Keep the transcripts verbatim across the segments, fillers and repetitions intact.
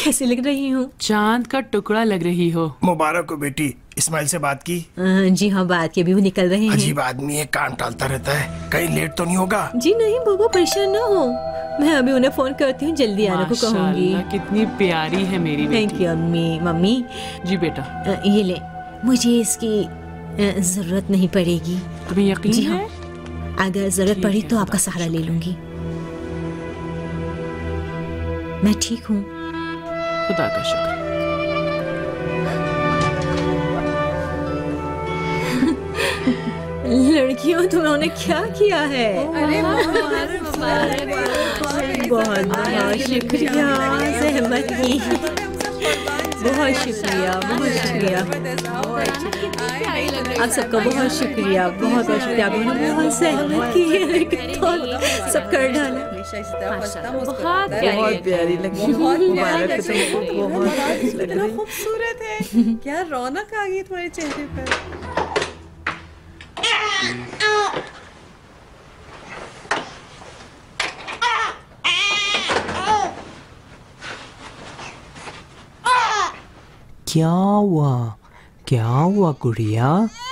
कैसी लग रही हूँ? चांद का टुकड़ा लग रही हो। मुबारक हो बेटी। इस्माइल से बात की? जी हाँ, बात के भी वो निकल रहे हैं। अजीब आदमी है, काम टालता रहता है। कहीं लेट तो नहीं होगा? जी नहीं बुआ, परेशान ना हो, मैं अभी उन्हें फोन करती हूँ, जल्दी आने को कहूँगी। कितनी प्यारी है मेरी बेटी। थैंक यू अम्मी। मम्मी। जी बेटा। ये ले, मुझे इसकी जरूरत नहीं पड़ेगी। तुम्हें यकीन जी है? हाँ, अगर जरूरत पड़ी तो आपका सहारा ले लूंगी। मैं ठीक हूँ। खुदा का शुक्र। लड़कियों, तुमने क्या किया है? अरे बहुत बहुत शुक्रिया जहमत की। बहुत शुक्रिया, बहुत शुक्रिया आप सबका, बहुत शुक्रिया, बहुत बहुत शुक्रिया। आप उन्होंने बहुत सहमत की है, लेकिन तो सब कर डाला। बहुत प्यारी लगी, मुबारक तुमको, बहुत खूबसूरत है। क्या रौनक आ गई तुम्हारे चेहरे पर। क्या हुआ, क्या हुआ गुड़िया?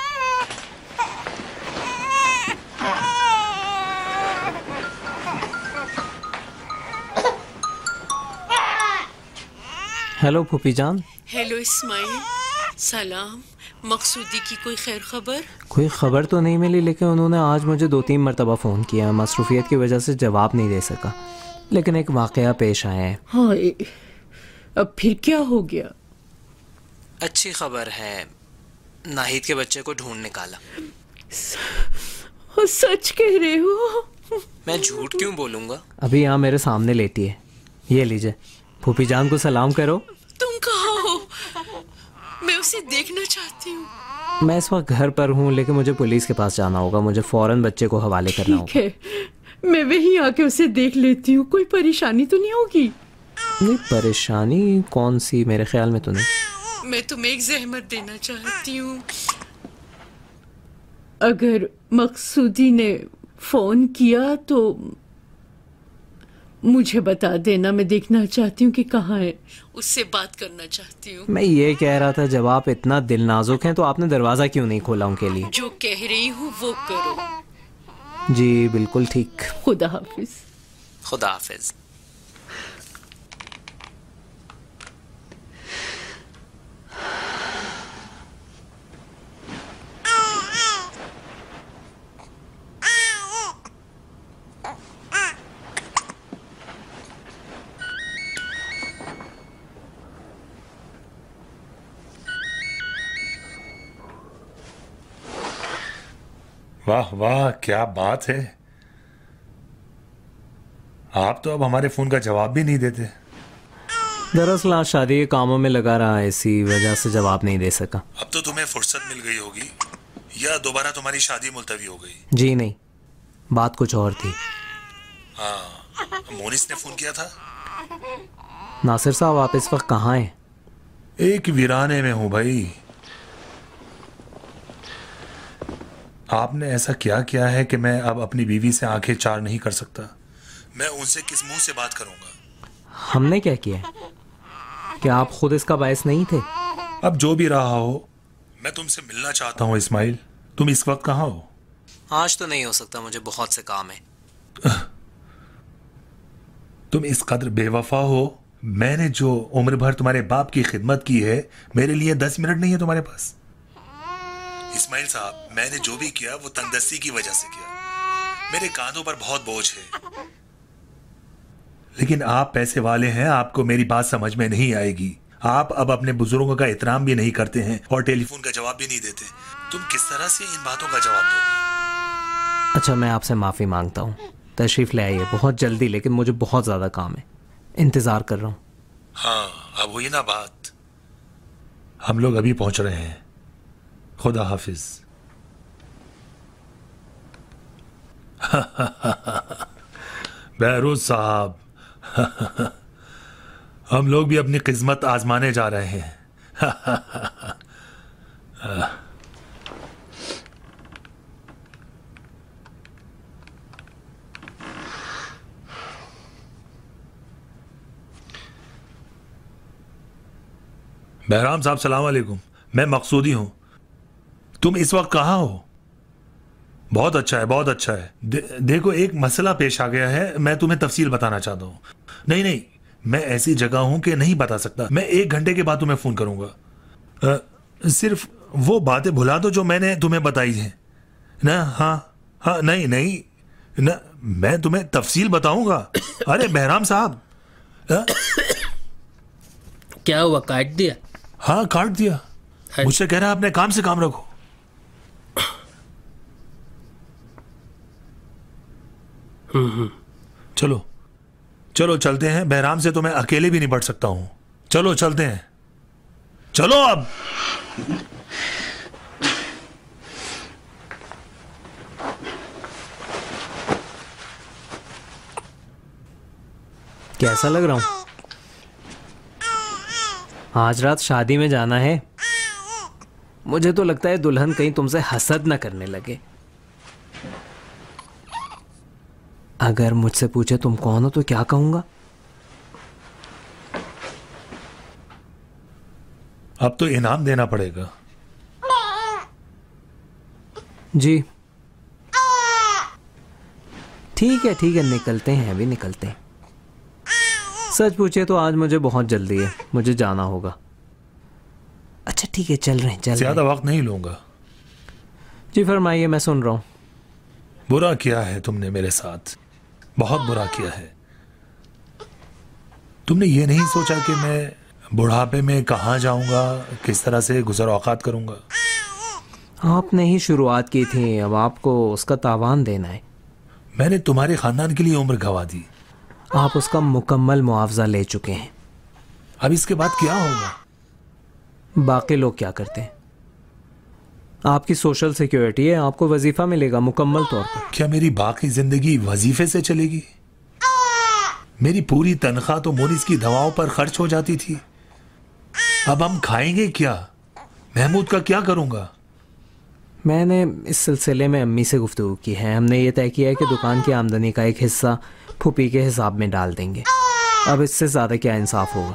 हेलो फूफी जान। हेलो इस्माइल, सलाम। मकसूदी की कोई खैर खबर? कोई खबर तो नहीं मिली, लेकिन उन्होंने आज मुझे दो तीन मरतबा फ़ोन किया। मसरूफियत की वजह से जवाब नहीं दे सका, लेकिन एक वाक़या पेश आया है। हाँ, अब फिर क्या हो गया? अच्छी खबर है, नाहिद के बच्चे को ढूंढ निकाला। सच कह रहे हो? मैं झूठ क्यों बोलूँगा? अभी यहाँ मेरे सामने लेटी है, ये लीजिए। फूफी जान को सलाम करो। तुम कहाँ हो? मैं उसे देखना चाहती हूँ। मैं इस वक्त घर पर हूँ, लेकिन मुझे पुलिस के पास जाना होगा। मुझे फौरन बच्चे को हवाले करना होगा। ठीक है, मैं वहीं आके उसे देख लेती हूँ। कोई परेशानी तो नहीं होगी? नहीं, परेशानी कौन सी? मेरे ख्याल में तो नहीं। मैं तुम्हें एक जहमत देना चाहती हूँ। अगर मकसूदी ने फोन किया तो मुझे बता देना। मैं देखना चाहती हूँ कि कहाँ है, उससे बात करना चाहती हूँ। मैं ये कह रहा था, जब आप इतना दिल नाजुक हैं तो आपने दरवाजा क्यों नहीं खोला उनके लिए? जो कह रही हूँ वो करो। जी बिल्कुल ठीक। खुदा हाफिज। खुदा हाफिज। वाह वाह, क्या बात है। आप तो अब हमारे फोन का जवाब भी नहीं देते। दरअसल आज शादी के कामों में लगा रहा, इसी वजह से जवाब नहीं दे सका। अब तो तुम्हें फुर्सत मिल गई होगी, या दोबारा तुम्हारी शादी मुलतवी हो गई? जी नहीं, बात कुछ और थी। हाँ, मोनिस ने फोन किया था। नासिर साहब, आप इस वक्त कहाँ हैं? एक वीराने में हूं भाई। आपने ऐसा क्या किया है कि मैं अब अपनी बीवी से आंखें चार नहीं कर सकता? मैं उनसे किस मुंह से बात करूंगा? हमने क्या किया? क्या आप खुद इसका बायस नहीं थे? अब जो भी रहा हो, मैं तुमसे मिलना चाहता हूं इस्माइल। तुम इस वक्त कहाँ हो? आज तो नहीं हो सकता, मुझे बहुत से काम है। तुम इस कदर बेवफा हो। मैंने जो उम्र भर तुम्हारे बाप की खिदमत की है, मेरे लिए दस मिनट नहीं है तुम्हारे पास? इस्माइल साहब, मैंने जो भी किया वो तंगदस्ती की वजह से किया। मेरे कांधों पर बहुत बोझ है। लेकिन आप पैसे वाले हैं, आपको मेरी बात समझ में नहीं आएगी। आप अब अपने बुजुर्गों का एहतराम भी नहीं करते हैं और टेलीफोन का जवाब भी नहीं देते। तुम किस तरह से इन बातों का जवाब दोगे? अच्छा, मैं आपसे माफी मांगता हूँ। तशरीफ ले आइए बहुत जल्दी, लेकिन मुझे बहुत ज्यादा काम है। इंतजार कर रहा हूँ। हाँ, अब हुई ना बात। हम लोग अभी पहुंच रहे हैं। खुदा हाफिज। बहरोज साहब, हम लोग भी अपनी किस्मत आजमाने जा रहे हैं। बहराम साहब सलाम अलैकुम, मैं मकसूदी हूँ। तुम इस वक्त कहाँ हो? बहुत अच्छा है, बहुत अच्छा है। दे, देखो एक मसला पेश आ गया है, मैं तुम्हें तफसील बताना चाहता हूँ। नहीं नहीं, मैं ऐसी जगह हूँ कि नहीं बता सकता। मैं एक घंटे के बाद तुम्हें फ़ोन करूँगा। अ, सिर्फ वो बातें भुला दो जो मैंने तुम्हें बताई हैं ना। हाँ हाँ, नहीं नहीं ना, मैं तुम्हें तफसील बताऊँगा। अरे बहराम साहब, अ, क्या हुआ, काट दिया? हाँ काट दिया। मुझसे कह रहा है अपने काम से काम रखो। चलो चलो चलते हैं, बहराम से तो मैं अकेले भी निपट सकता हूं। चलो चलते हैं, चलो अब। कैसा लग रहा हूं? आज रात शादी में जाना है। मुझे तो लगता है दुल्हन कहीं तुमसे हसद न करने लगे। अगर मुझसे पूछे तुम कौन हो तो क्या कहूंगा? अब तो इनाम देना पड़ेगा। जी ठीक है ठीक है, निकलते हैं, अभी निकलते हैं। सच पूछे तो आज मुझे बहुत जल्दी है, मुझे जाना होगा। अच्छा ठीक है, चल रहे हैं चल ज्यादा रहे वक्त नहीं लूंगा। जी फरमाइए, मैं सुन रहा हूं। बुरा किया है तुमने मेरे साथ, बहुत बुरा किया है। तुमने ये नहीं सोचा कि मैं बुढ़ापे में कहाँ जाऊंगा, किस तरह से गुजर औकात करूंगा। आपने ही शुरुआत की थी, अब आपको उसका तावान देना है। मैंने तुम्हारे खानदान के लिए उम्र गंवा दी, आप उसका मुकम्मल मुआवजा ले चुके हैं। अब इसके बाद क्या होगा? बाकी लोग क्या करते हैं? आपकी सोशल सिक्योरिटी है, आपको वजीफा मिलेगा मुकम्मल तौर पर। क्या मेरी बाकी जिंदगी वजीफे से चलेगी? मेरी पूरी तनख्वाह तो मोनिस की दवाओं पर खर्च हो जाती थी। अब हम खाएंगे क्या? महमूद का क्या करूंगा? मैंने इस सिलसिले में अम्मी से गुफ्तगू की है। हमने ये तय किया है कि दुकान की आमदनी का एक हिस्सा फूफी के हिसाब में डाल देंगे। अब इससे ज्यादा क्या इंसाफ होगा?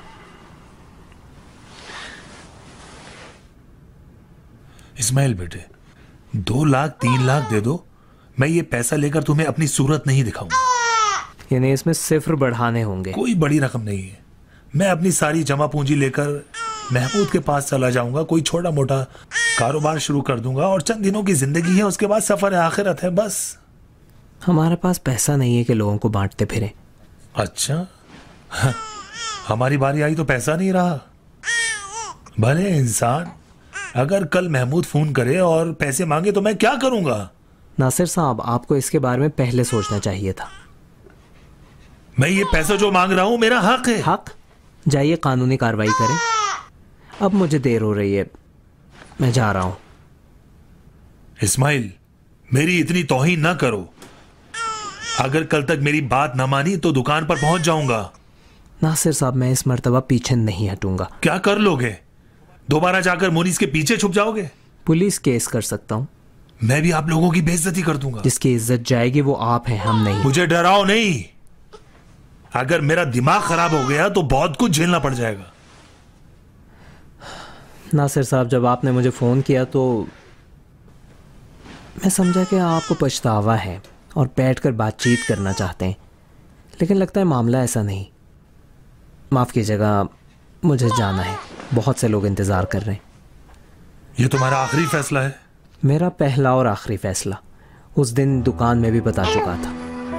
इस्माइल बेटे, दो लाख तीन लाख दे दो, मैं ये पैसा लेकर तुम्हें अपनी सूरत नहीं दिखाऊंगा। यानी इसमें सिफर बढ़ाने होंगे? कोई बड़ी रकम नहीं है। मैं अपनी सारी जमा पूंजी लेकर महमूद के पास चला जाऊंगा, कोई छोटा मोटा कारोबार शुरू कर दूंगा और चंद दिनों की जिंदगी है, उसके बाद सफर आखिरत है बस। हमारे पास पैसा नहीं है कि लोगों को बांटते फिरें। अच्छा, हाँ, हमारी बारी आई तो पैसा नहीं रहा। भले इंसान, अगर कल महमूद फोन करे और पैसे मांगे तो मैं क्या करूंगा? नासिर साहब, आपको इसके बारे में पहले सोचना चाहिए था। मैं ये पैसा जो मांग रहा हूं मेरा हक है। हक? जाइए कानूनी कार्रवाई करें। अब मुझे देर हो रही है, मैं जा रहा हूं। इस्माइल, मेरी इतनी तौहीन ना करो। अगर कल तक मेरी बात ना मानी तो दुकान पर पहुंच जाऊंगा। नासिर साहब, मैं इस मर्तबा पीछे नहीं हटूंगा। क्या कर लोगे? दोबारा जाकर मोनिस के पीछे छुप जाओगे? पुलिस केस कर सकता हूं। मैं भी आप लोगों की बेइज्जती कर दूंगा। जिसकी इज्जत जाएगी वो आप हैं, हम नहीं। मुझे डराओ नहीं। अगर मेरा दिमाग खराब हो गया तो बहुत कुछ झेलना पड़ जाएगा। नासिर साहब, जब आपने मुझे फोन किया तो मैं समझा कि आपको पछतावा है और बैठकर बातचीत करना चाहते हैं, लेकिन लगता है मामला ऐसा नहीं। माफ कीजिएगा, मुझे जाना है, बहुत से लोग इंतजार कर रहे हैं। ये तुम्हारा आखिरी फैसला है? मेरा पहला और आखिरी फैसला। उस दिन दुकान में भी बता चुका था।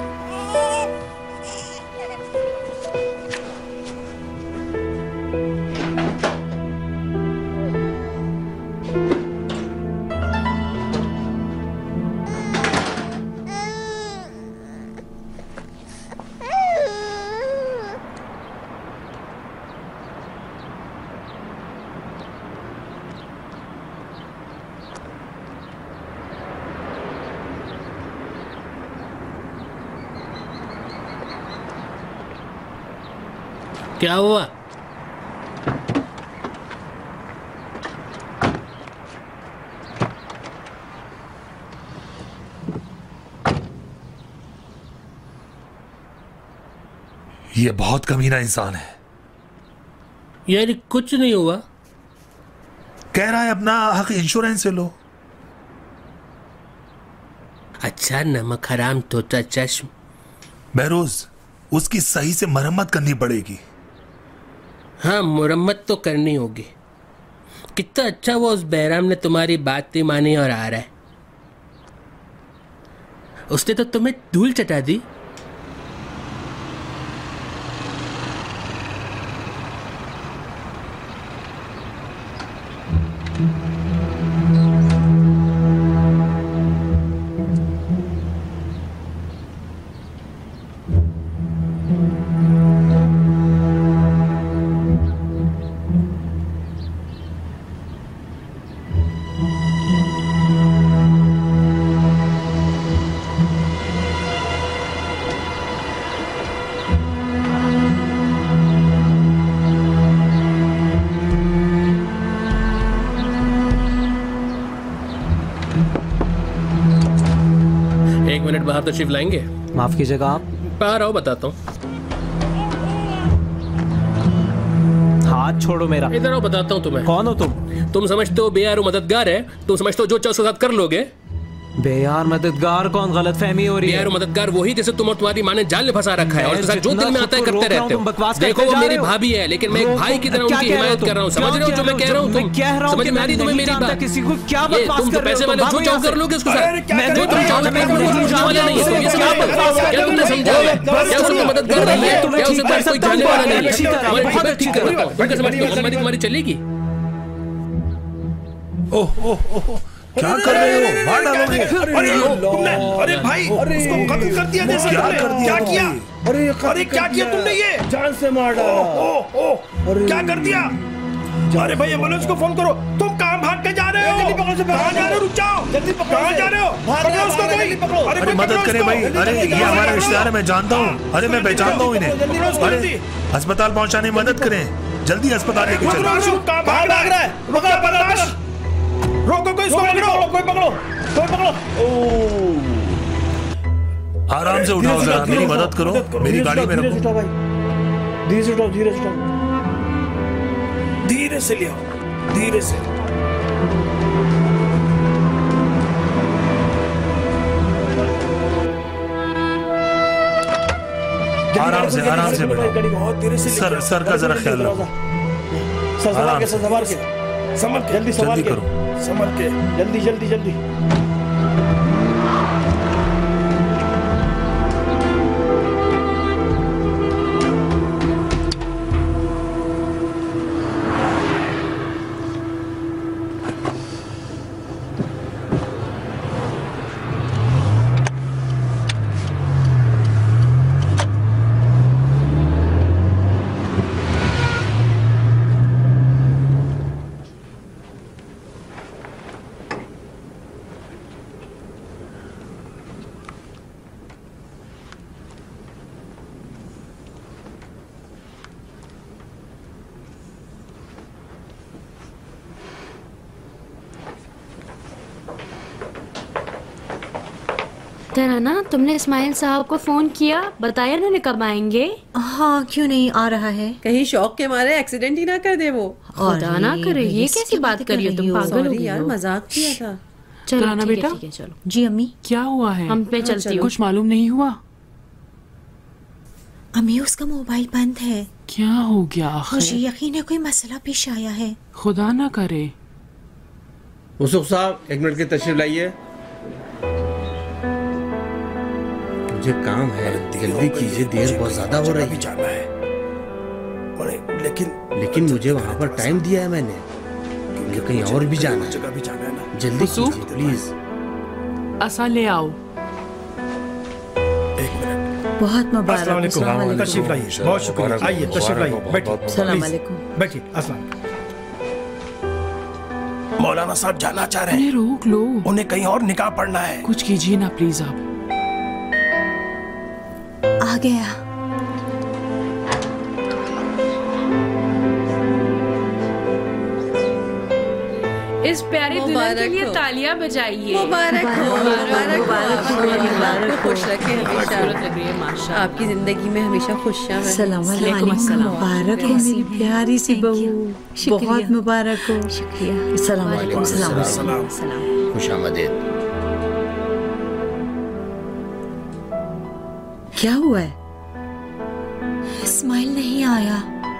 क्या हुआ? ये बहुत कमीना इंसान है। यार कुछ नहीं हुआ, कह रहा है अपना हक इंश्योरेंस से लो। अच्छा नमक हराम तोता चश्म। बहरोज, उसकी सही से मरम्मत करनी पड़ेगी। हाँ, मुरम्मत तो करनी होगी। कितना अच्छा वो उस बहराम ने तुम्हारी बात नहीं मानी और आ रहा है। उसने तो तुम्हें धूल चटा दी। बाहर तशरीफ लाएंगे? माफ कीजिएगा, आप बाहर आओ, बताता हूँ। हाथ छोड़ो मेरा। इधर आओ, बताता हूँ तुम्हें। कौन हो तुम? तुम समझते हो बेयार मददगार है, तुम समझते हो जो चाहो उसके साथ कर लोगे। बेयार मददगार कौन? गलत फहमी हो रही है। बेयार मददगार वही जिसे तुम और तुम्हारी माँ ने जाल में फंसा रखा है और उसके साथ जो दिल में आता है करते रहते हो। देखो वो मेरी भाभी है, लेकिन मैं एक भाई की तरह उनकी हिमायत कर रहा हूँ। समझ रहे हो जो मैं कह रहा हूँ? तुम समझ में आ रही तुम्हें मेरी बात? किसी को क्या बकवास तुम कर तो रहे हो? पैसे वाले जो चाहो कर लोगे उसके साथ। जो तुम चाहो मैं वाला नहीं है। ये सब क्या तुमने समझा है? क्या उसको मदद कर रही है? क्या उसे पास कोई जानने वाला नहीं है? बहुत ठीक कर रहा हूँ। उनके समझ हमारी तुम्हारी चलेगी। ओह ओह ओह, क्या कर रहे हो? मार डालोगे? अरे तुमने, अरे भाई, उसको कत्ल कर दिया जैसे क्या तुमने। कर दिया? क्या किया? अरे अरे क्या किया तुमने? ये जान से मार डाला। ओह ओह, क्या कर दिया? अरे भाई एम्बुलेंस को फोन करो। तुम कहाँ भाग के जा रहे हो? जल्दी पकड़ो, कहाँ जा रहे हो? रुक जाओ। जल्दी पकड़ो, कहाँ जा रहे हो? पकड़ो उसको कोई। अरे मदद करें भाई। अरे ये हमारा रिश्तेदार है, मैं जानता हूँ। अरे मैं पहचानता हूँ इन्हें। अरे अस्पताल पहुँचाने में मदद करें, जल्दी अस्पताल लेके चलो। कहाँ भाग रहा है? पकड़ो बर्दाश्त। रोको कोई, इसको पकड़ो। कोई पकड़ो, कोई पकड़ो। आराम से उठाओ जरा, मेरी मदद करो। मेरी गाड़ी में रखो। धीरे से उठाओ, धीरे से उठाओ। धीरे से ले आओ, धीरे से। आराम से, आराम से बैठो। बहुत धीरे से। सर सर का जरा ख्याल रखो। सर संभाल के, सर संभाल के, संभल के, जल्दी संभाल जल्दी के, करो। संभल के। जल्दी जल्दी जल्दी। तराना, तुमने इस्माइल साहब को फोन किया? बताया उन्होंने कब आएंगे? हाँ, क्यों नहीं आ रहा है? कहीं शौक के मारे एक्सीडेंट ही ना कर दे वो। खुदा ना करे, ये कैसी बात करी हो तुम? पागल हो सॉरी गई यार, हो। मजाक किया था। चलो तराना ठीक है, बेटा। ठीक है, चलो। जी अम्मी। क्या हुआ है? हम पे चलती हूँ। कुछ मालूम नहीं हुआ? अम्मी, उसका मोबाइल बंद है। क्या हो गया मुझे आखिर? यकीन है कोई मसला पेश आया है। खुदा ना करे। मुसुख साहब, एक मिनट की तशरीफ लाइए। मुझे काम है, जल्दी कीजिए, देर बहुत ज्यादा हो रही है। जाना है, लेकिन लेकिन मुझे वहाँ पर टाइम दिया है मैंने, मुझे कहीं और भी जाना है। जगह भी जाना है ना। जल्दी मुसुख? कीजिए प्लीज। असा ले आओ। एक मिनट। बहुत मुबारक। अस्सलाम वालेकुम। अस्सलाम वालेकुम। तशरीफ लाइए, बहुत शुक्रिया। आइए तशरीफ लाइए, बैठिए। सलाम प्लीज, वालेकुम। बैठिए। अस्सलाम। मौलाना साहब जाना चाह रहे उन्हें हैं, रोक लो। उन्हें कहीं और निकाह पढ़ना है। कुछ कीजिए ना प्लीज आप। आ गया। इस प्यारी दुल्हन के मुबारक लिए हो। तालियां बजाइए। मुबारक हो, मुबारक हो। आपको खुश रखे हमेशा। लग रही है माशा। आपकी जिंदगी में हमेशा खुशियाँ रहें। सलाम वालेकुम अस्सलाम। मुबारक हो मेरी प्यारी सी बहू, बहुत मुबारक हो। शुक्रिया। सलाम वालेकुम। सलाम सलाम। सलाम। खुशामदीद। क्या हुआ है? इस्माइल नहीं आया।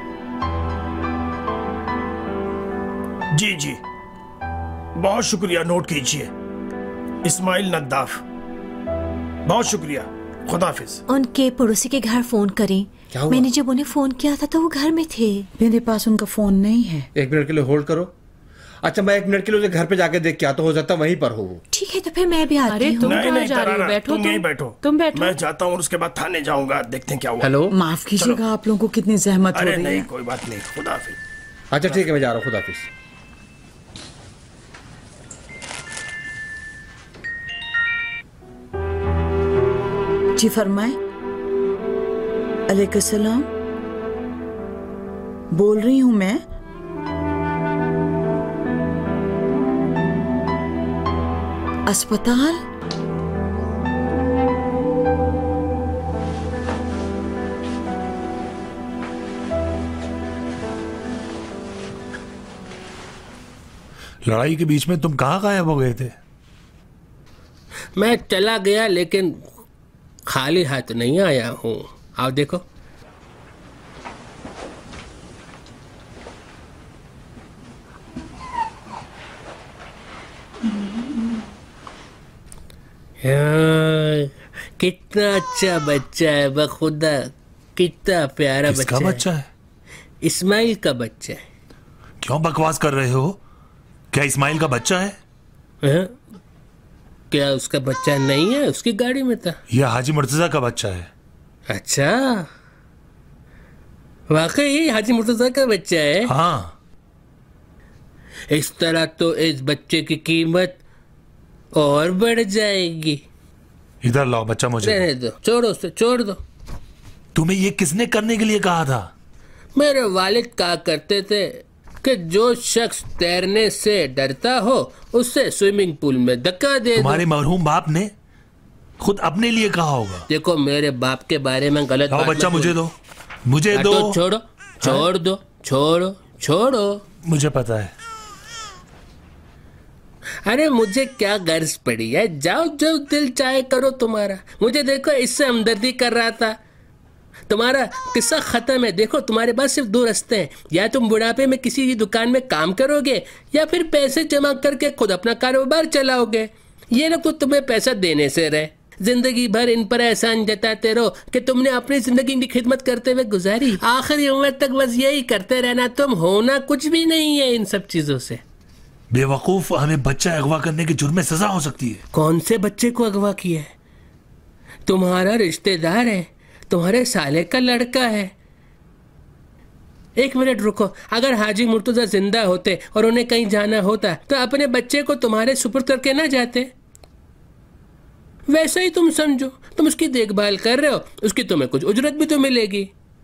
जी जी, बहुत शुक्रिया, नोट कीजिए, इस्माइल नद्दाफ। बहुत शुक्रिया, खुदाफिज। उनके पड़ोसी के घर फोन करें। मैंने जब उन्हें फोन किया था तो वो घर में थे। मेरे पास उनका फोन नहीं है। एक मिनट के लिए होल्ड करो। अच्छा, मैं एक मिनट के लिए उसे घर पे जाके देख के आता हूँ, हो सकता वहीं पर हो। ठीक है, तो फिर मैं भी आती अरे हूँ। तुम नहीं कहाँ नहीं जा रही हो? तराना, बैठो तुम यहीं बैठो। तुम बैठो। मैं जाता हूँ और उसके बाद थाने जाऊंगा, देखते हैं क्या हुआ। हेलो। माफ कीजिएगा, आप लोगों को कितनी जहमत हो अरे रही नहीं, है। कोई बात नहीं, खुदाफिज। अच्छा ठीक है, मैं जा रहा हूँ, खुदाफिज। जी फरमाए। अलैकुम सलाम, बोल रही हूँ मैं। अस्पताल? लड़ाई के बीच में तुम कहाँ गायब हो गए थे? मैं चला गया लेकिन खाली हाथ नहीं आया हूँ। आओ देखो। यार, कितना अच्छा बच्चा है, बखुदा कितना प्यारा बच्चा, किसका बच्चा है? इस्माइल का बच्चा है। क्यों बकवास कर रहे हो? क्या इस्माइल का बच्चा है? है? क्या उसका बच्चा नहीं है? उसकी गाड़ी में था। यह हाजी मुर्तजा का बच्चा है। अच्छा, वाकई हाजी मुर्तजा का बच्चा है? हाँ। इस तरह तो इस बच्चे की कीमत और बढ़ जाएगी। इधर लाओ बच्चा मुझे। रहने दो, छोड़ो उसे, छोड़ दो। तुम्हें ये किसने करने के लिए कहा था? मेरे वालिद कहा करते थे कि जो शख्स तैरने से डरता हो उससे स्विमिंग पूल में धक्का दे दो। तुम्हारे मरहूम बाप ने खुद अपने लिए कहा होगा। देखो, मेरे बाप के बारे में गलत लाओ बात बच्चा मत मुझे बोलो। दो, मुझे दो। तो छोड़ो, छोड़ दो, छोड़ो, छोड़ो। मुझे पता है। अरे मुझे क्या गर्ज पड़ी है, जाओ जो दिल चाहे करो तुम्हारा। मुझे देखो, इससे हमदर्दी कर रहा था। तुम्हारा किस्सा खत्म है। देखो, तुम्हारे पास सिर्फ दो रास्ते हैं, या तुम बुढ़ापे में किसी दुकान में काम करोगे या फिर पैसे जमा करके खुद अपना कारोबार चलाओगे। ये लोग तो तुम्हें पैसा देने से रहे, जिंदगी भर इन पर एहसान जताते रहो कि तुमने अपनी जिंदगी की खिदमत करते हुए गुजारी। आखिरी उम्र तक बस यही करते रहना। तुम होना कुछ भी नहीं है इन सब चीजों से। बेवकूफ, हमें बच्चा अगवा करने के जुर्म में सजा हो सकती है। कौन से बच्चे को अगवा किया है? तुम्हारा रिश्तेदार है, तुम्हारे साले का लड़का है। एक मिनट रुको, अगर हाजी मुर्तजा जिंदा होते और उन्हें कहीं जाना होता तो अपने बच्चे को तुम्हारे सुपुर्द करके ना जाते? वैसे ही तुम समझो, तुम उसकी देखभाल कर रहे हो, उसकी तुम्हें कुछ उजरत भी तो मिलेगी।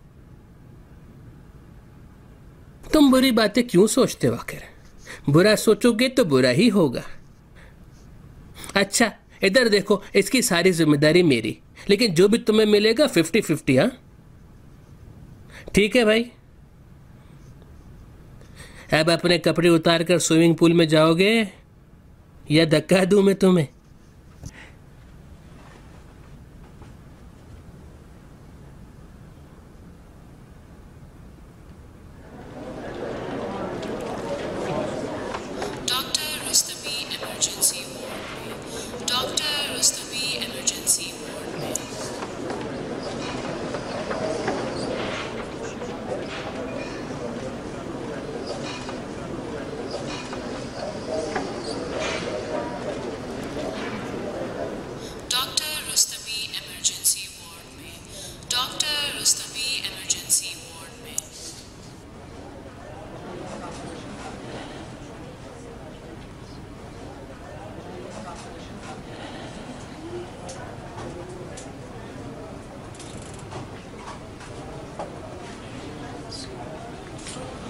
तुम बुरी बातें क्यों सोचते हो? आखिर बुरा सोचोगे तो बुरा ही होगा। अच्छा, इधर देखो, इसकी सारी जिम्मेदारी मेरी, लेकिन जो भी तुम्हें मिलेगा फिफ्टी फिफ्टी। हाँ ठीक है भाई। अब अपने कपड़े उतार कर स्विमिंग पूल में जाओगे या धक्का दूं मैं तुम्हें?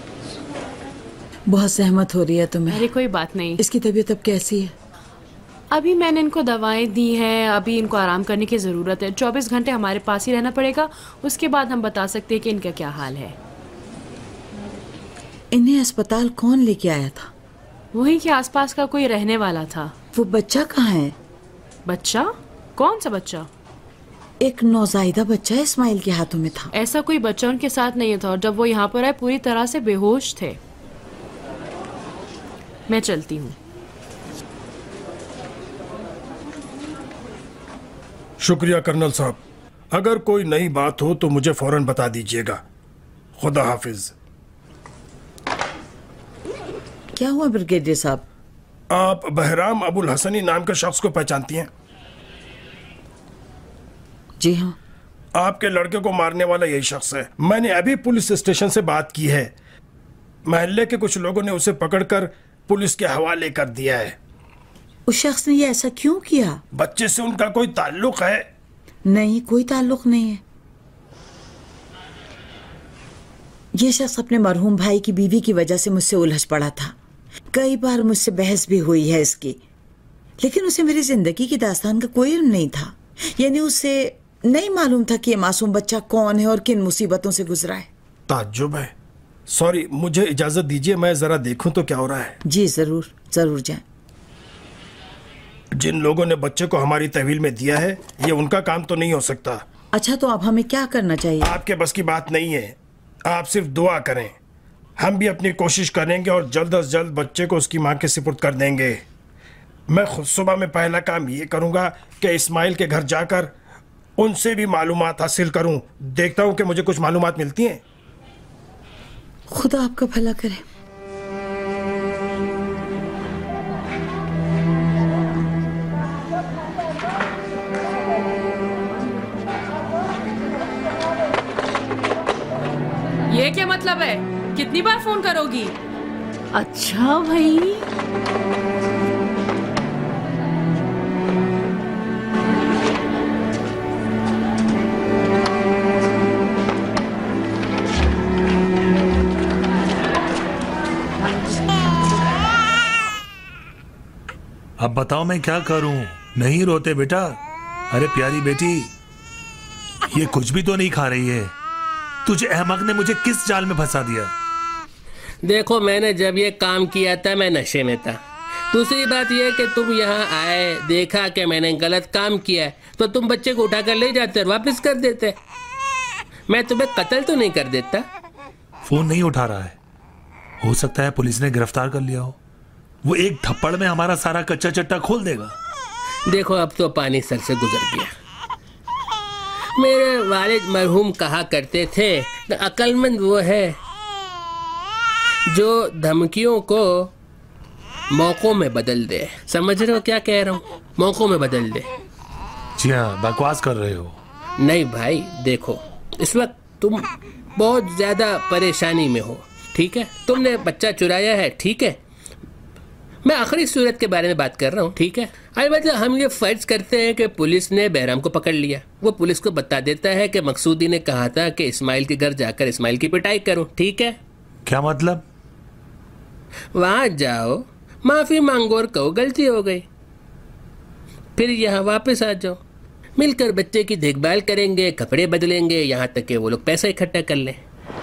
बहुत सहमत हो रही है तुम्हें। अरे कोई बात नहीं। इसकी तबीयत अब कैसी है? अभी मैंने इनको दवाएं दी हैं, अभी इनको आराम करने की ज़रूरत है। चौबीस घंटे हमारे पास ही रहना पड़ेगा, उसके बाद हम बता सकते हैं कि इनका क्या हाल है। इन्हें अस्पताल कौन लेके आया था? वहीं के आसपास का कोई रहने वाला था। वो बच्चा कहाँ है? बच्चा? कौन सा बच्चा? एक नौजायदा बच्चा इस्माइल के हाथों में था। ऐसा कोई बच्चा उनके साथ नहीं था और जब वो यहाँ पर आए पूरी तरह से बेहोश थे। मैं चलती हूँ। शुक्रिया कर्नल साहब। अगर कोई नई बात हो तो मुझे फौरन बता दीजिएगा। खुदा हाफिज। क्या हुआ ब्रिगेडियर साहब? आप बहराम अबुल हसनी नाम के शख्स को पहचानती हैं? जी हाँ। आपके लड़के को मारने वाला यही शख्स है। मैंने अभी पुलिस स्टेशन से बात की है। महल्ले के कुछ लोगों ने उसे पकड़कर पुलिस के हवाले कर दिया है। उस शख्स ने ये ऐसा क्यों किया? बच्चे से उनका कोई ताल्लुक है? नहीं, कोई ताल्लुक नहीं है। ये शख्स अपने मरहूम भाई की बीवी की वजह से मुझसे उलझ पड़ा था। कई बार मुझसे बहस भी हुई है इसकी, लेकिन उसे मेरी जिंदगी की दास्तान का कोई इल्म नहीं था। यानी उसे नहीं मालूम था कि ये मासूम बच्चा कौन है और किन मुसीबतों से गुजरा है। ताज्जुब है। सॉरी, मुझे इजाजत दीजिए, मैं जरा देखूं तो क्या हो रहा है। जी जरूर, जरूर जाएं। जिन लोगों ने बच्चे को हमारी तहवील में दिया है, ये उनका काम तो नहीं हो सकता। अच्छा, तो अब हमें क्या करना चाहिए? आपके बस की बात नहीं है। आप सिर्फ दुआ करें। हम भी अपनी कोशिश करेंगे और जल्द अज जल्द बच्चे को उसकी मां के सुपुर्द कर देंगे। मैं खुद सुबह में पहला काम ये करूंगा कि इस्माइल के घर जाकर उनसे भी मालूमात हासिल करूं। देखता हूं कि मुझे कुछ मालूमात मिलती हैं। खुदा आपका भला करे। ये क्या मतलब है? कितनी बार फोन करोगी? अच्छा भाई, अब बताओ मैं क्या करूं? नहीं रोते बेटा। अरे प्यारी बेटी, ये कुछ भी तो नहीं खा रही है। तुझे अहमक ने मुझे किस जाल में फंसा दिया? देखो, मैंने जब ये काम किया था मैं नशे में था। दूसरी बात यह कि तुम यहाँ आए, देखा कि मैंने गलत काम किया है, तो तुम बच्चे को उठाकर ले जाते और वापस कर देते। मैं तुम्हें कत्ल तो नहीं कर देता। फोन नहीं उठा रहा है। हो सकता है पुलिस ने गिरफ्तार कर लिया हो। वो एक थप्पड़ में हमारा सारा कच्चा चट्टा खोल देगा। देखो, अब तो पानी सर से गुजर गया। मेरे वालिद मरहूम कहा करते थे कि अक्लमंद वो है जो धमकियों को मौकों में बदल दे। समझ रहे हो क्या कह रहा हूँ? मौकों में बदल दे। जी हाँ, बकवास कर रहे हो। नहीं भाई, देखो, इस वक्त तुम बहुत ज्यादा परेशानी में हो, ठीक है? तुमने बच्चा चुराया है, ठीक है? मैं आखिरी सूरत के बारे में बात कर रहा हूँ, ठीक है? अलबत्ता हम ये फर्ज करते हैं कि पुलिस ने बहराम को पकड़ लिया। वो पुलिस को बता देता है कि मकसूदी ने कहा था कि इस्माइल के घर जाकर इस्माइल की पिटाई करूं, ठीक है? क्या मतलब? वहां जाओ, माफी मांगो और कहो गलती हो गई, फिर यहाँ वापस आ जाओ। मिलकर बच्चे की देखभाल करेंगे, कपड़े बदलेंगे, यहाँ तक कि वो लोग पैसा इकट्ठा कर लें।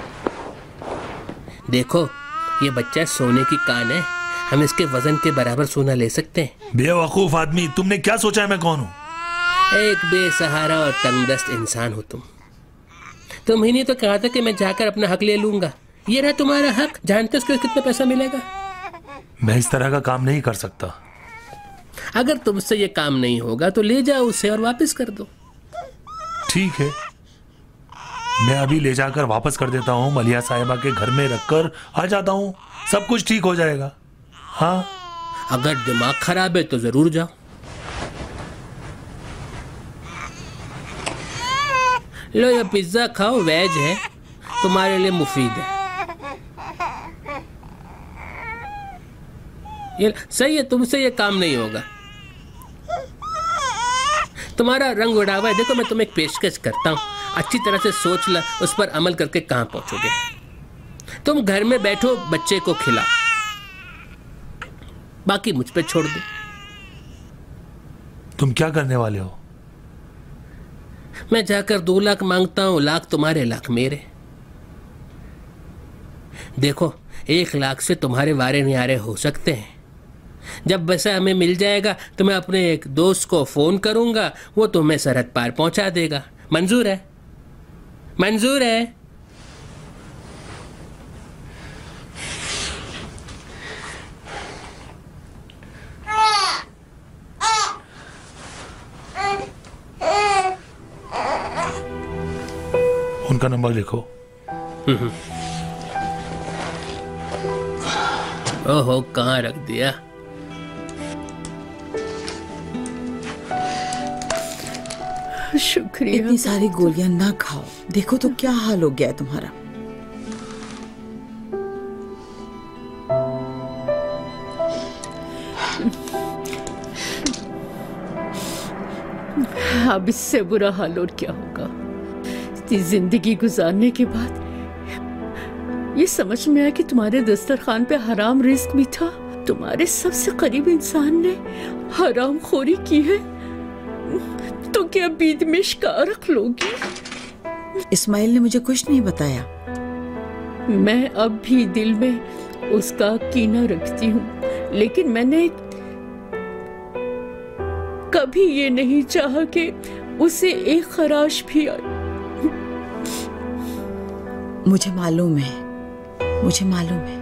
देखो, ये बच्चा सोने की कान है। हम इसके वजन के बराबर सोना ले सकते हैं। बेवकूफ आदमी, तुमने क्या सोचा है मैं कौन हूँ? एक बेसहारा और तंगदस्त इंसान हो तुम। तुम ही नहीं तो कहा था कि मैं जाकर अपना हक ले लूंगा। ये रहा तुम्हारा हक। जानते हो उसको कितना पैसा मिलेगा? मैं इस तरह का काम नहीं कर सकता। अगर तुमसे ये काम नहीं होगा तो ले जाओ उसे और वापस कर दो। ठीक है, मैं अभी ले जाकर वापस कर देता हूँ। मलिया साहिबा के घर में रखकर आ जाता हूँ। सब कुछ ठीक हो जाएगा। हाँ, अगर दिमाग खराब है तो जरूर जाओ। लो, ये पिज्जा खाओ, वेज है, तुम्हारे लिए मुफीद है। ये सही है, तुमसे ये काम नहीं होगा। तुम्हारा रंग उड़ा हुआ है। देखो, मैं तुम्हें एक पेशकश करता हूँ, अच्छी तरह से सोच ला, उस पर अमल करके कहाँ पहुंचोगे। तुम घर में बैठो, बच्चे को खिलाओ, बाकी मुझ पे छोड़ दो। तुम क्या करने वाले हो? मैं जाकर दो लाख मांगता हूँ, लाख तुम्हारे लाख मेरे। देखो, एक लाख से तुम्हारे वारे न्यारे हो सकते हैं। जब पैसा हमें मिल जाएगा तो मैं अपने एक दोस्त को फोन करूंगा, वो तुम्हें सरहद पार पहुंचा देगा। मंजूर है? मंजूर है? उनका नंबर लिखो। ओहो, कहाँ रख दिया? शुक्रिया। इतनी सारी गोलियां ना खाओ, देखो तो क्या हाल हो गया है तुम्हारा। अब इससे बुरा हाल और क्या होगा। इतनी जिंदगी गुजारने के बाद ये समझ में आया कि तुम्हारे दस्तरखान पे हराम रिस्क भी था। तुम्हारे सबसे करीब इंसान ने हराम खोरी की है, तो क्या बीद में शिकार रख लोगी? इस्माइल ने मुझे कुछ नहीं बताया। मैं अब भी दिल में उसका कीना रखती हूँ, लेकिन मैंने कभी ये नहीं चाहा कि उसे एक खराश भी आए। मुझे मालूम है, मुझे मालूम है।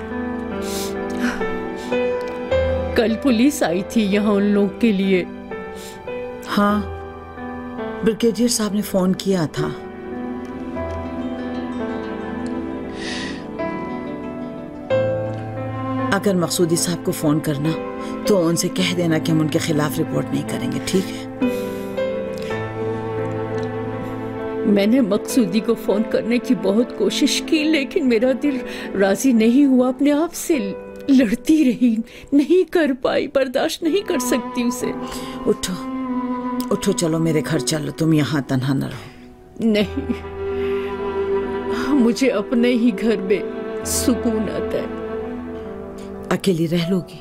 कल पुलिस आई थी यहाँ उन लोगों के लिए। हाँ, ब्रिगेडियर साहब ने फोन किया था। अगर मकसूदी साहब को फोन करना तो उनसे कह देना कि हम उनके खिलाफ रिपोर्ट नहीं करेंगे, ठीक है? मैंने मकसूदी को फोन करने की बहुत कोशिश की, लेकिन मेरा दिल राजी नहीं हुआ। अपने आप से लड़ती रही, नहीं कर पाई, बर्दाश्त नहीं कर सकती उसे। उठो उठो, चलो मेरे घर चलो, तुम यहाँ तन्हा न रहो। नहीं, मुझे अपने ही घर में सुकून आता है। अकेली रह लोगी?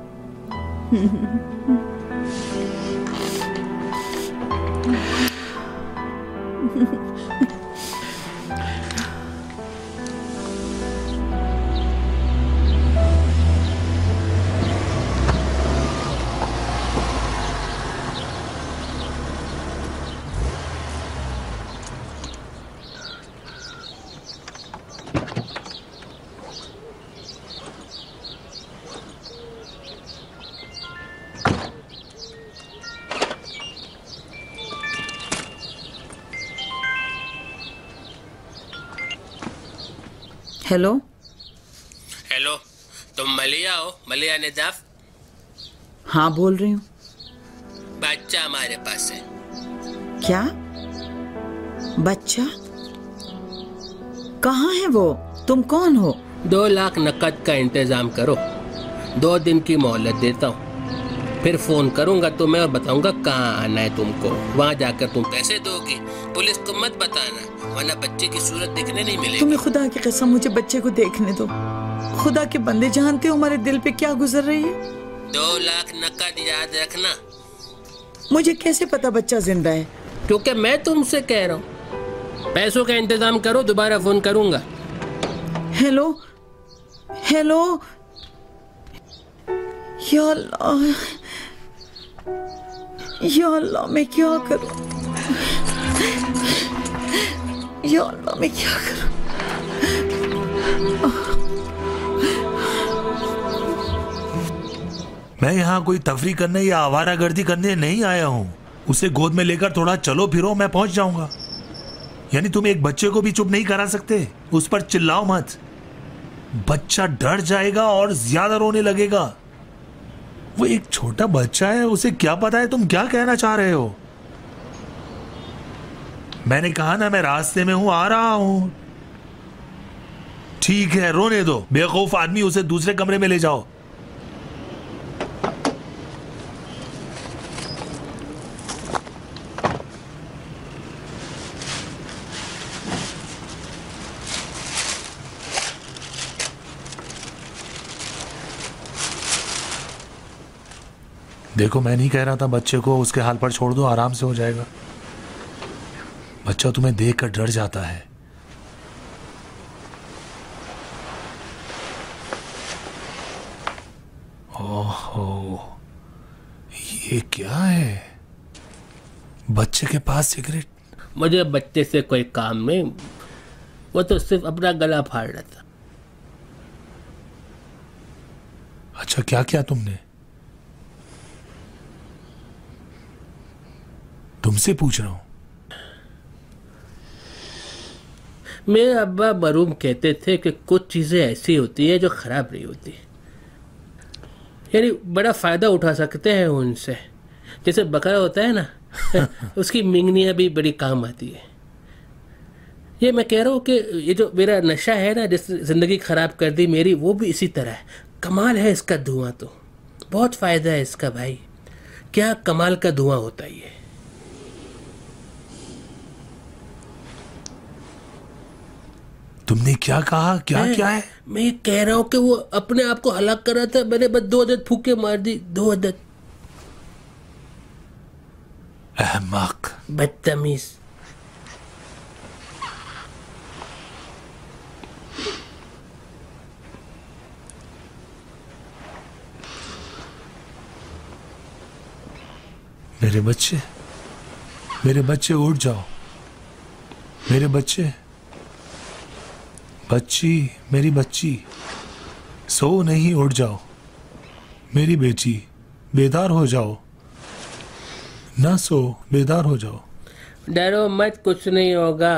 हेलो हेलो, तुम मलिया हो? मलिया निजाफ? हाँ, बोल रही हूँ। बच्चा हमारे पास है। क्या बच्चा? कहाँ है वो? तुम कौन हो? दो लाख नकद का इंतजाम करो, दो दिन की मोहलत देता हूँ, फिर फोन करूंगा तुम्हें और बताऊंगा कहाँ आना है तुमको। वहाँ जाकर तुम पैसे दोगी। पुलिस को मत बताना, वरना बच्चे की सूरत देखने नहीं मिलेगी। तुम्हें खुदा की कसम मुझे बच्चे को देखने दो। खुदा के बंदे, जानते हो हमारे दिल पे क्या गुजर रही है? दो लाख नकद याद रखना। मुझे कैसे पता बच्चा जिंदा है? क्योंकि मैं तुमसे कह रहा हूँ। पैसों का इंतजाम करो, दोबारा फोन करूंगा। हेलो हेलो, या अल्लाह, या अल्लाह, मैं क्या करूं? या अल्लाह, मैं क्या करूं? मैं यहाँ कोई तफरी करने या आवारागर्दी करने नहीं आया हूँ। उसे गोद में लेकर थोड़ा चलो फिरो, मैं पहुंच जाऊंगा। यानी तुम एक बच्चे को भी चुप नहीं करा सकते? उस पर चिल्लाओ मत, बच्चा डर जाएगा और ज्यादा रोने लगेगा। वो एक छोटा बच्चा है, उसे क्या पता है तुम क्या कहना चाह रहे हो। मैंने कहा ना, मैं रास्ते में हूं, आ रहा हूं। ठीक है, रोने दो बेवकूफ आदमी, उसे दूसरे कमरे में ले जाओ। देखो, मैं नहीं कह रहा था बच्चे को उसके हाल पर छोड़ दो, आराम से हो जाएगा। बच्चा तुम्हें देख कर डर जाता है। ओहो, ये क्या है? बच्चे के पास सिगरेट? मुझे बच्चे से कोई काम नहीं, वो तो सिर्फ अपना गला फाड़ रहा था। अच्छा, क्या किया तुमने? तुमसे पूछ रहा हूं। मेरे अब्बा मरूम कहते थे कि कुछ चीजें ऐसी होती है जो खराब नहीं होती, यानी बड़ा फायदा उठा सकते हैं उनसे। जैसे बकरा होता है ना, उसकी मिंगनियां भी बड़ी काम आती है। ये मैं कह रहा हूँ कि ये जो मेरा नशा है ना, जिस जिंदगी खराब कर दी मेरी, वो भी इसी तरह है। कमाल है इसका धुआं, तो बहुत फायदा है इसका भाई। क्या कमाल का धुआं होता है ये। तुमने क्या कहा? क्या क्या है? मैं ये कह रहा हूँ कि वो अपने आप को हलाक कर रहा था, मैंने बस दो अदद फूके मार दी। दो अदद। अहमक, बदतमीज। मेरे बच्चे, मेरे बच्चे उठ जाओ। मेरे बच्चे, बच्ची, मेरी बच्ची, सो नहीं, उठ जाओ। मेरी बेटी, बेदार हो जाओ। ना सो, बेदार हो जाओ। डरो मत, कुछ नहीं होगा।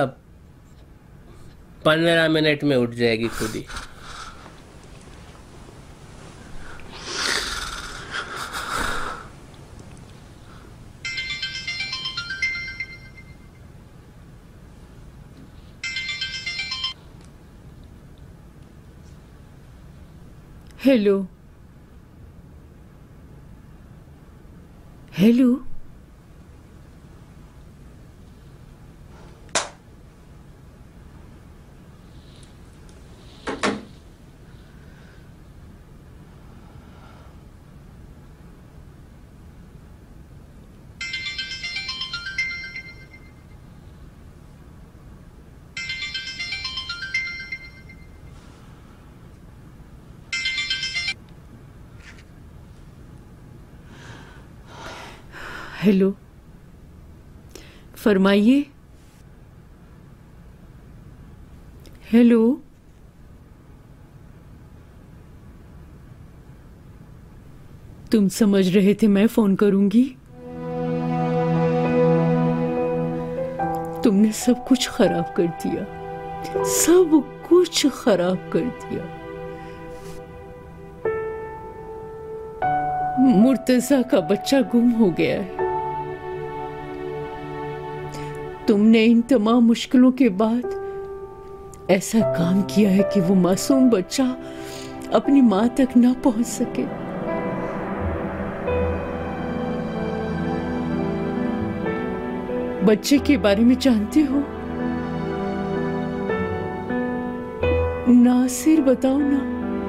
पंद्रह मिनट में उठ जाएगी खुद ही। Hello, hello. हेलो, फरमाइए। हेलो, तुम समझ रहे थे मैं फोन करूंगी? तुमने सब कुछ खराब कर दिया, सब कुछ खराब कर दिया। मुर्तजा का बच्चा गुम हो गया है। तुमने इन तमाम मुश्किलों के बाद ऐसा काम किया है कि वो मासूम बच्चा अपनी मां तक ना पहुंच सके। बच्चे के बारे में जानते हो? नासिर, बताओ ना।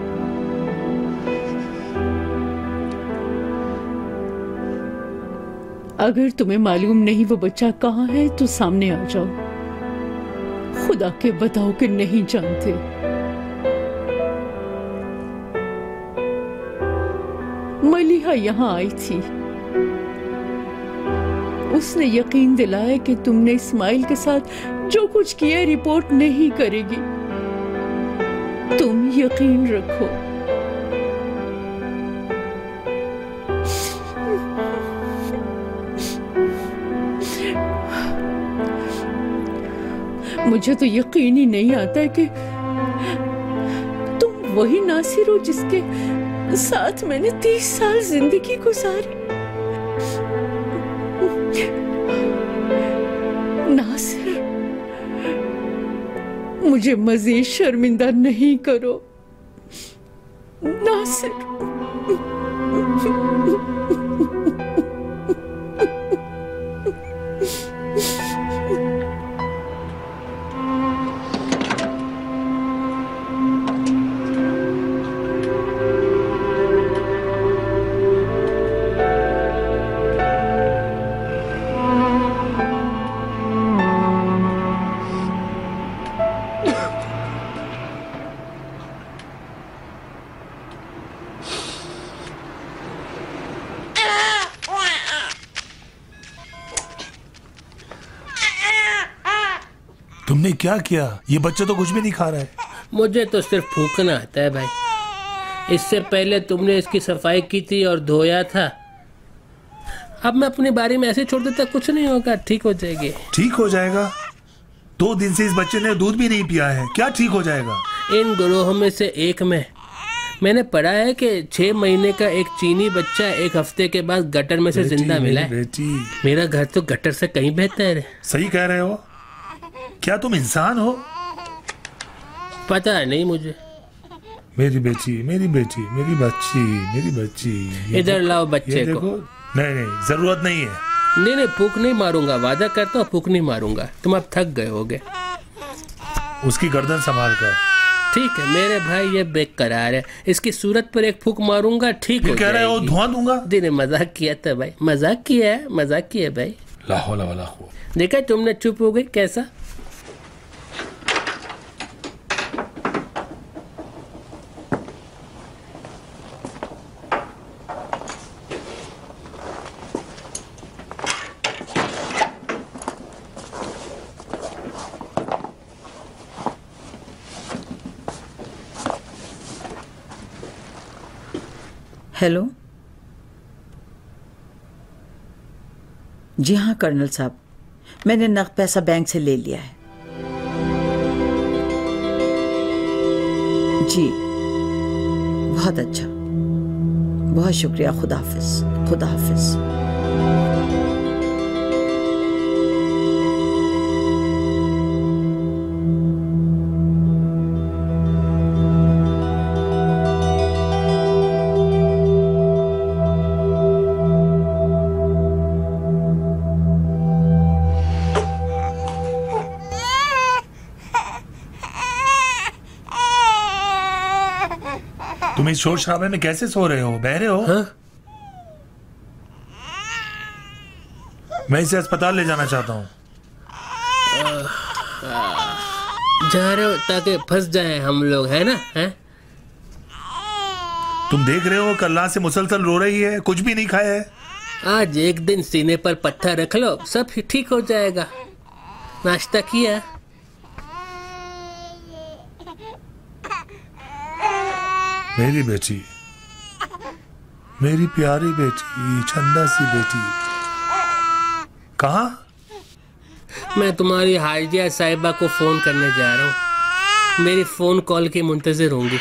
अगर तुम्हें मालूम नहीं वो बच्चा कहाँ है तो सामने आ जाओ। खुदा के बताओ कि नहीं जानते। मलिहा यहाँ आई थी, उसने यकीन दिलाया कि तुमने इस्माइल के साथ जो कुछ किया रिपोर्ट नहीं करेगी। तुम यकीन रखो। मुझे तो यकीन ही नहीं आता है कि तुम वही नासिर हो जिसके साथ मैंने तीस साल जिंदगी गुजारी। नासिर, मुझे मजीद शर्मिंदा नहीं करो। नासिर, तुमने क्या किया? ये बच्चा तो कुछ भी नहीं खा रहा है। मुझे तो सिर्फ फूकना आता है भाई। इससे पहले तुमने इसकी सफाई की थी और धोया था। अब मैं अपनी बारी में ऐसे छोड़ देता, कुछ नहीं होगा, ठीक हो जाएगी। ठीक हो जाएगा? दो दिन से इस बच्चे ने दूध भी नहीं पिया है, क्या ठीक हो जाएगा? इन ग्रोहों में से एक में मैंने पढ़ा है कि छह महीने का एक चीनी बच्चा एक हफ्ते के बाद गटर में से जिंदा मिला है। बेटी, मेरा घर तो गटर से कहीं बेहतर है। सही कह रहे हो। क्या तुम इंसान हो? पता नहीं मुझे। मेरी बेटी, मेरी बेटी, मेरी बच्ची, मेरी बच्ची, इधर लाओ बच्चे को। नहीं नहीं, जरूरत नहीं है। नहीं नहीं, फूक नहीं मारूंगा, वादा करता हूँ, फूक नहीं मारूंगा। तुम अब थक गए होगे। उसकी गर्दन संभाल कर। ठीक है मेरे भाई, ये बेकरार है, इसकी सूरत पर एक फूक मारूंगा, ठीक हो कह रहे हो धुआं दूंगा? दिन मजाक किया था भाई, मजाक किया है, मजाक किया है भाई। ला हौला वला कुव्वत। देखा तुमने, चुप हो गई। कैसा? हेलो। जी हाँ कर्नल साहब, मैंने नकद पैसा बैंक से ले लिया है। जी बहुत अच्छा, बहुत शुक्रिया। खुदा हाफिज, खुदा हाफिज। तुम इस शोर शराबे में कैसे सो रहे हो? बह रहे हो? हाँ? मैं इसे अस्पताल ले जाना चाहता हूँ। जा रहे हो ताकि फंस जाए हम लोग, है ना? है? तुम देख रहे हो कल्ला से मुसलसल रो रही है, कुछ भी नहीं खाया है। आज एक दिन सीने पर पत्थर रख लो, सब ठीक हो जाएगा। नाश्ता किया? मेरी बेटी, मेरी प्यारी बेटी, चंदा सी बेटी, कहाँ? मैं तुम्हारी हाजिया साहिबा को फोन करने जा रहा हूँ। मेरी फोन कॉल की मुंतजिर होंगी।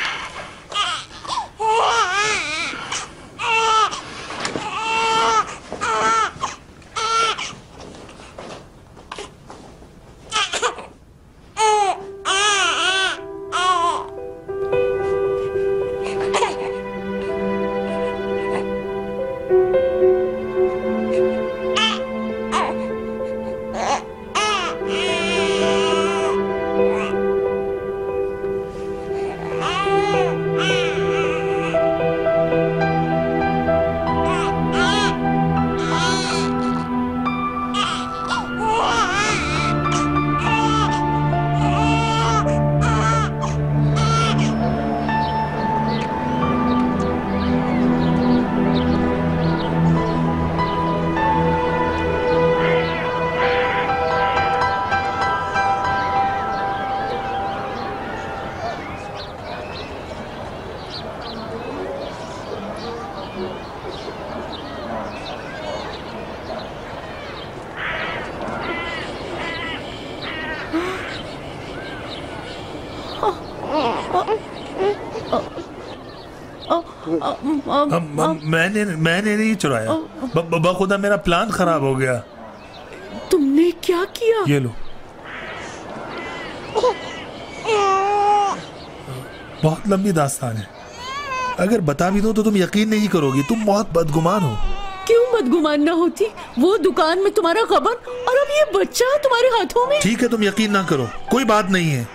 मैंने मैंने नहीं चुराया, बखुदा मेरा प्लान खराब हो गया। तुमने क्या किया? ये लो। बहुत लंबी दास्तान है, अगर बता भी दो तो तुम यकीन नहीं करोगी। तुम बहुत बदगुमान हो। क्यों बदगुमान ना होती? वो दुकान में तुम्हारा खबर और अब ये बच्चा तुम्हारे हाथों में। ठीक है तुम यकीन ना करो, कोई बात नहीं है।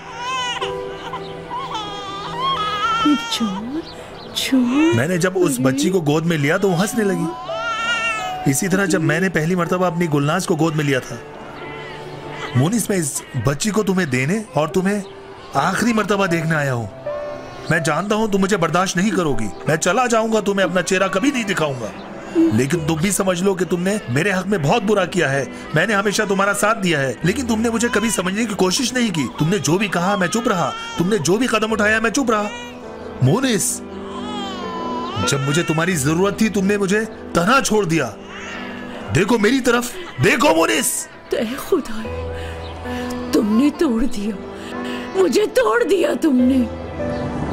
चोर, चोर। मैंने जब उस बच्ची को गोद में लिया तो वो हंसने लगी। इसी तरह जब मैंने पहली मर्तबा अपनी गुलनाज को गोद में लिया था। मुनिस, मैं इस बच्ची को तुम्हें देने और तुम्हें आखिरी मर्तबा देखने आया हूँ। मैं जानता हूँ तुम मुझे बर्दाश्त नहीं करोगी। मैं चला जाऊंगा, तुम्हें अपना चेहरा कभी नहीं दिखाऊंगा। लेकिन तुम भी समझ लो कि तुमने मेरे हक में बहुत बुरा किया है। मैंने हमेशा तुम्हारा साथ दिया है, लेकिन तुमने मुझे कभी समझने की कोशिश नहीं की। तुमने जो भी कहा मैं चुप रहा, तुमने जो भी कदम उठाया मैं चुप रहा। मोनिस, जब मुझे तुम्हारी जरूरत थी तुमने मुझे तन्हा छोड़ दिया। देखो मेरी तरफ देखो मोनिस। खुदा, तुमने तोड़ दिया, मुझे तोड़ दिया तुमने।